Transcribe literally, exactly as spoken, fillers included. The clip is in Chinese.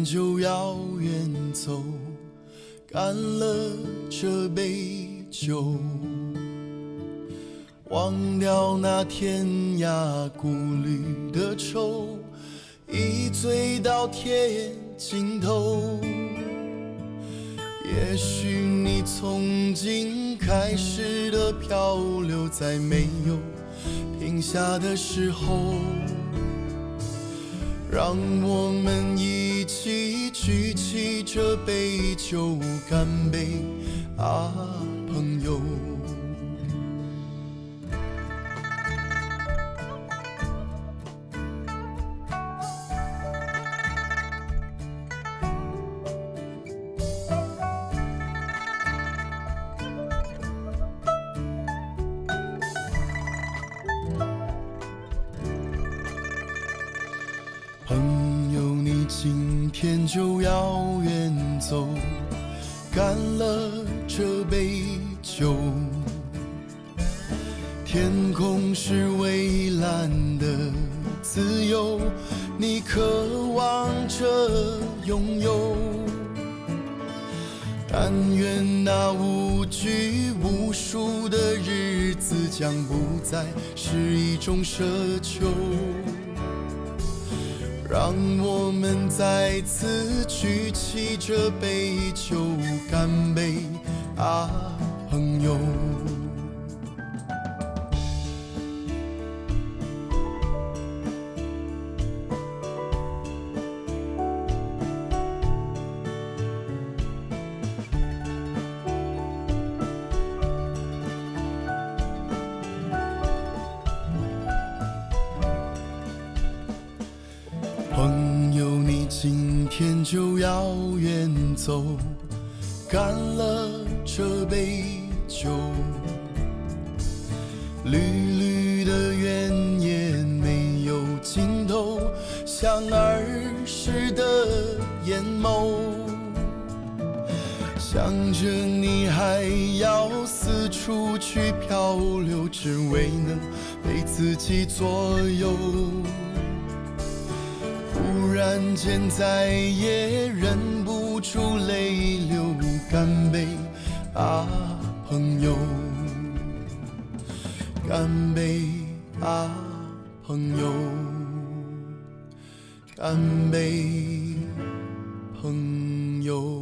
天就要远走，干了这杯酒，忘掉那天涯孤旅的愁，一醉到天尽头。也许你从今开始的漂流，在没有停下的时候，让我们一起举起这杯酒，干杯啊，朋友。朋友，你今天就要远走，干了这杯酒。天空是蔚蓝的自由，你渴望着拥有。但愿那无拘无束的日子将不再是一种奢求，让我们再次举起这杯酒，干杯啊，朋友。朋友，你今天就要远走，干了这杯酒。缕缕的缘也没有尽头，像儿时的眼眸。想着你还要四处去漂流，只为能被自己左右。忽然间再也忍不住泪流，干杯啊，朋友，干杯啊，朋友，干杯，朋友。